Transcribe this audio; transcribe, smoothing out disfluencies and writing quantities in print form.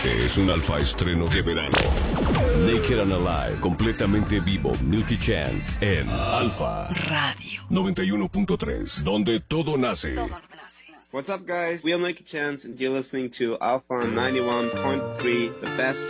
Este es un alfa estreno de verano. Naked and Alive, completamente vivo, Milky Chance, en Alfa Radio 91.3, donde todo nace. What's up, guys? We are Milky Chance, and you're listening to Alpha 91.3, the best